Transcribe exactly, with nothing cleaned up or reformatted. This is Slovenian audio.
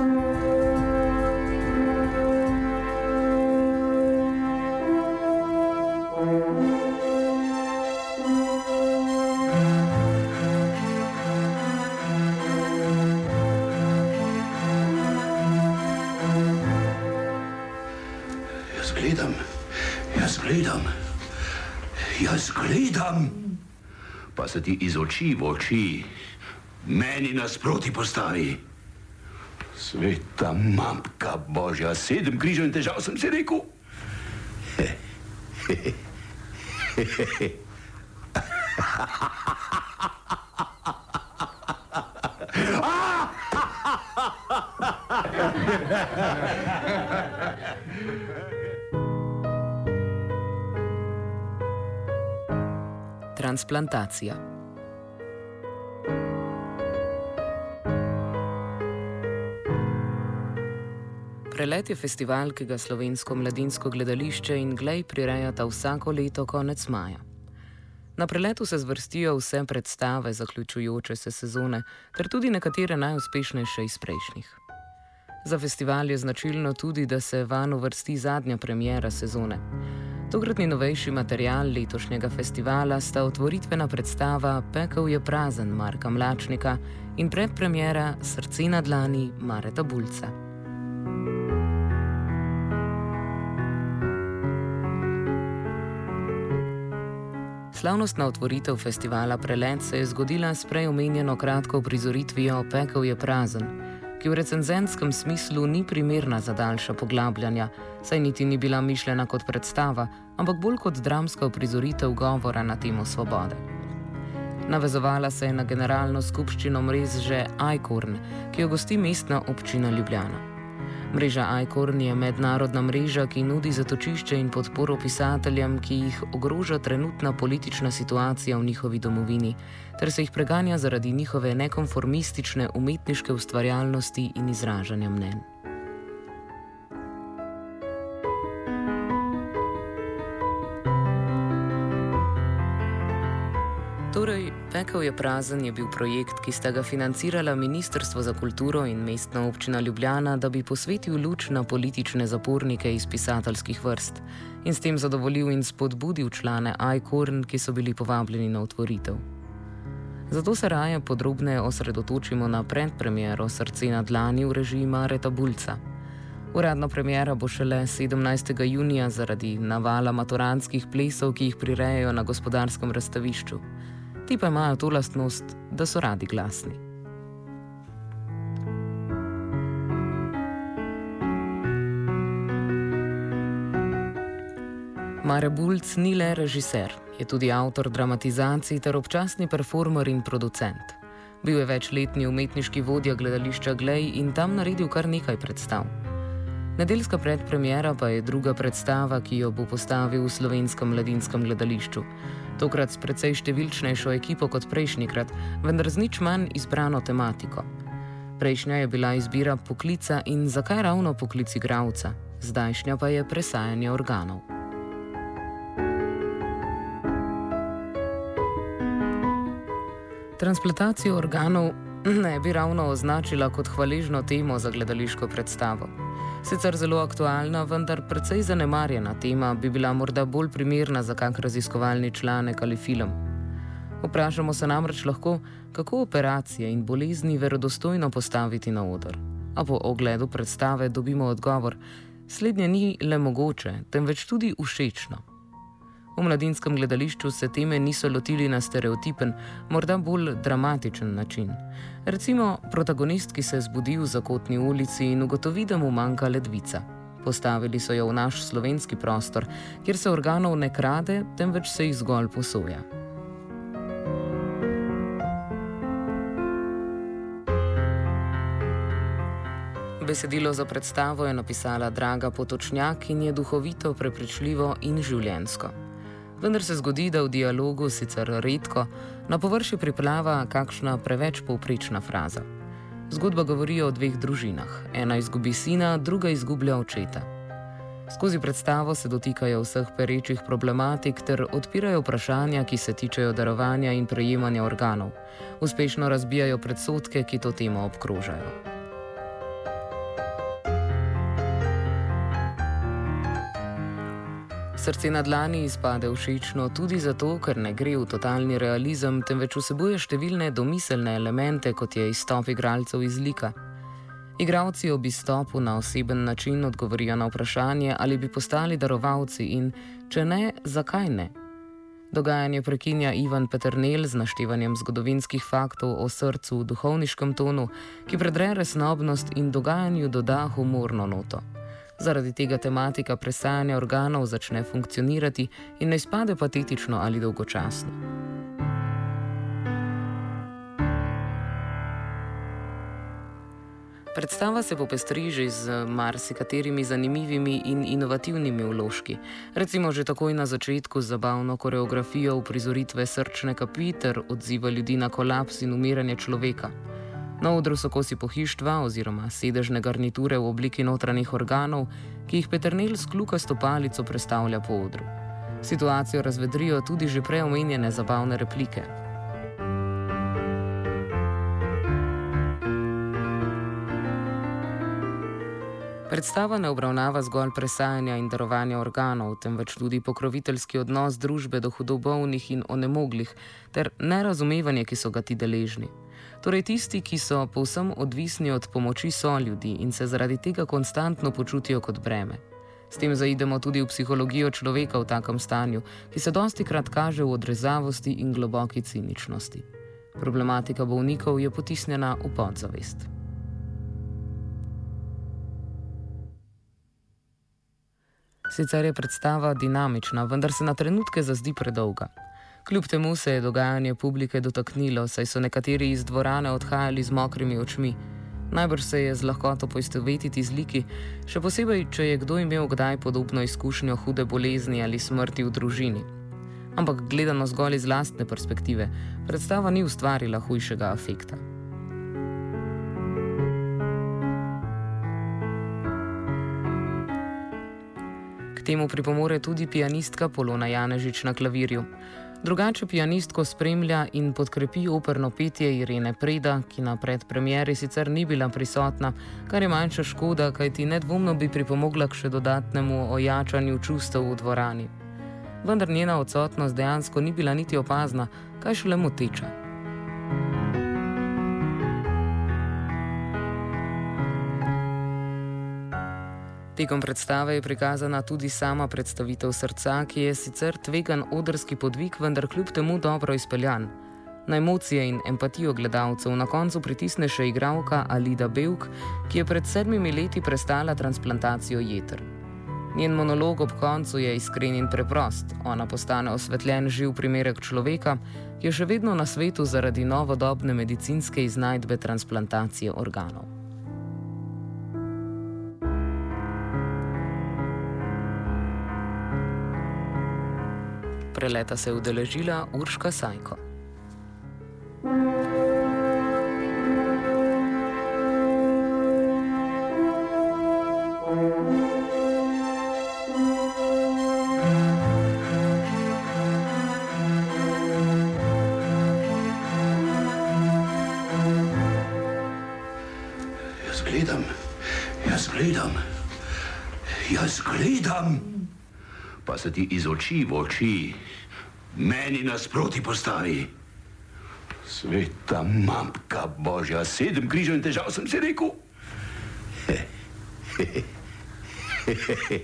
Gledam, jaz gledam, jaz gledam, pa se ti iz oči v oči meni nasproti postavi. Sveta mamka Božja, sedem križev in težav sem si rekel. He, he, he, he, he. Transplantacija. Prelet je festival, ki ga Slovensko mladinsko gledališče in Glej prirejata vsako leto konec maja. Na preletu se zvrstijo vse predstave zaključujoče se sezone, ter tudi nekatere najuspešnejše iz prejšnjih. Za festival je značilno tudi, da se vanj uvrsti zadnja premiera sezone. Tokratni novejši material letošnjega festivala sta otvoritvena predstava Pekel je prazen Marka Mlačnika in predpremiera Srce na dlani Mareta Bulca. Slavnostna otvoritev festivala Prelet se je zgodila s prej omenjeno kratko uprizoritvijo Pekel je prazen, ki v recenzentskem smislu ni primerna za daljša poglabljanja, saj niti ni bila mišljena kot predstava, ampak bolj kot dramska uprizoritev govora na temo svobode. Navezovala se je na generalno skupščino mreže Ajkorn, ki jo gosti mestna občina Ljubljana. Mreža Ajkorn je mednarodna mreža, ki nudi zatočišče in podporo pisateljem, ki jih ogroža trenutna politična situacija v njihovi domovini, ter se jih preganja zaradi njihove nekonformistične umetniške ustvarjalnosti in izražanja mnenj. Torej, Pekel je prazen je bil projekt, ki sta ga financirala Ministrstvo za kulturo in mestna občina Ljubljana, da bi posvetil luč na politične zapornike iz pisateljskih vrst in s tem zadovoljil in spodbudil člane Ajkorn, ki so bili povabljeni na otvoritev. Zato se raje podrobneje osredotočimo na predpremiero Srce na dlani v režiji Mareta Bulca. Uradna premiera bo šele sedemnajstega junija zaradi navala maturantskih plesov, ki jih prirejajo na Gospodarskem razstavišču. Ti pa imajo to lastnost, da so radi glasni. Mare Bulc ni le režiser, je tudi avtor dramatizacij ter občasni performer in producent. Bil je večletni umetniški vodja gledališča Glej in tam naredil kar nekaj predstav. Nedeljska predpremiera pa je druga predstava, ki jo bo postavil v Slovenskem mladinskem gledališču. Tokrat s precej številčnejšo ekipo kot prejšnjikrat, vendar z nič manj izbrano tematiko. Prejšnja je bila izbira poklica in zakaj ravno poklic igralca, zdajšnja pa je presajanje organov. Transplantacijo organov ne bi ravno označila kot hvaležno temo za gledališko predstavo. Sicer zelo aktualna, vendar precej zanemarjena tema bi bila morda bolj primerna za kak raziskovalni članek ali film. Vprašamo se namreč lahko, kako operacije in bolezni verodostojno postaviti na oder. A po ogledu predstave dobimo odgovor, slednje ni le mogoče, temveč tudi všečno. V mladinskem gledališču se teme niso lotili na stereotipen, morda bolj dramatičen način. Recimo, protagonist, ki se zbudi v Zakotni ulici in ugotovi, da mu manjka ledvica. Postavili so jo v naš slovenski prostor, kjer se organov ne krade, temveč se jih zgolj posoja. Besedilo za predstavo je napisala Draga Potočnjak in je duhovito, prepričljivo in življenjsko. Vendar se zgodi, da v dialogu, sicer redko, na površje priplava kakšna preveč povprečna fraza. Zgodba govori o dveh družinah. Ena izgubi sina, druga izgublja očeta. Skozi predstavo se dotikajo vseh perečih problematik ter odpirajo vprašanja, ki se tičejo darovanja in prejemanja organov. Uspešno razbijajo predsodke, ki to temo obkrožajo. Srce na dlani izpade všečno tudi zato, ker ne gre v totalni realizem, temveč vsebuje številne domiselne elemente, kot je izstop igralcev iz lika. Igralci ob izstopu na oseben način odgovorijo na vprašanje, ali bi postali darovalci in, če ne, zakaj ne. Dogajanje prekinja Ivan Peternelj z naštevanjem zgodovinskih faktov o srcu v duhovniškem tonu, ki predre resnobnost in dogajanju doda humorno noto. Zaradi tega tematika presajanja organov začne funkcionirati in ne izpade patetično ali dolgočasno. Predstava se popestri že z marsikaterimi zanimivimi in inovativnimi vložki, recimo že takoj na začetku z zabavno koreografijo uprizoritve srčne kapi ter odziva ljudi na kolaps in umiranje človeka. Na odru so kosi pohištva oziroma sedežne garniture v obliki notranjih organov, ki jih Peternelj s kljukasto palico prestavlja po odru. Situacijo razvedrijo tudi že prej omenjene zabavne replike. Predstava ne obravnava zgolj presajanja in darovanja organov, temveč tudi pokroviteljski odnos družbe do hudobolnih in onemoglih ter nerazumevanje, ki so ga ti deležni. Torej tisti, ki so povsem odvisni od pomoči soljudi in se zaradi tega konstantno počutijo kot breme. S tem zaidemo tudi v psihologijo človeka v takem stanju, ki se dostikrat kaže v odrezavosti in globoki ciničnosti. Problematika bolnikov je potisnjena v podzavest. Sicer je predstava dinamična, vendar se na trenutke zazdi predolga. Kljub temu se je dogajanje publike dotaknilo, saj so nekateri iz dvorane odhajali z mokrimi očmi. Najbrž se je z lahkoto poistovetiti z liki, še posebej, če je kdo imel kdaj podobno izkušnjo hude bolezni ali smrti v družini. Ampak gledano zgolj iz lastne perspektive, predstava ni ustvarila hujšega afekta. K temu pripomore tudi pianistka Polona Janežič na klavirju. Drugače pianistko spremlja in podkrepi operno petje Irene Preda, ki na predpremieri sicer ni bila prisotna, kar je manjša škoda, kajti nedvomno bi pripomogla k še dodatnemu ojačanju čustev v dvorani. Vendar njena odsotnost dejansko ni bila niti opazna, kaj šele moteča. Tekom predstave je prikazana tudi sama predstavitev srca, ki je sicer tvegan odrski podvig, vendar kljub temu dobro izpeljan. Na emocije in empatijo gledalcev na koncu pritisne še igralka Alida Bevk, ki je pred sedmimi leti prestala transplantacijo jeter. Njen monolog ob koncu je iskren in preprost. Ona postane osvetljen živ primerek človeka, ki je še vedno na svetu zaradi novodobne medicinske iznajdbe transplantacije organov. Preleta se je udeležila Urška Sajko. Jaz gledam, jaz gledam, jaz gledam. Pa se ti iz oči v oči meni nasproti postavi. Sveta mamka Božja, sedem križev in težav sem si rekel. He, he, he, he, he.